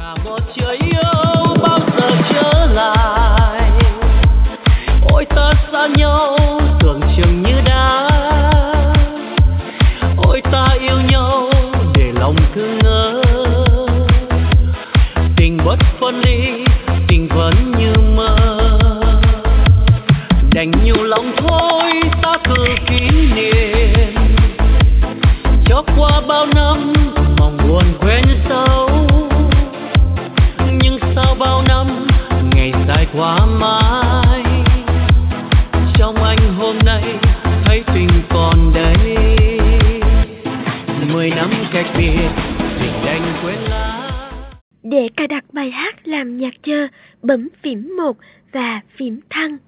một chiều yêu bao giờ trở lại, ôi ta xa nhau tưởng chừng như đã, ôi ta yêu nhau để lòng thương ngỡ, tình bất phân ly tình vẫn như mơ, đành nhiều lòng thôi ta cứ kỷ niệm cho qua bao năm mong buồn quên sâu, nhưng sau bao năm ngày dài qua mãi, trong anh hôm nay thấy tình còn đây, 10 năm cách biệt tình đành quên lá. Để cài đặt bài hát làm nhạc chờ, bấm phím 1 và phím thăng.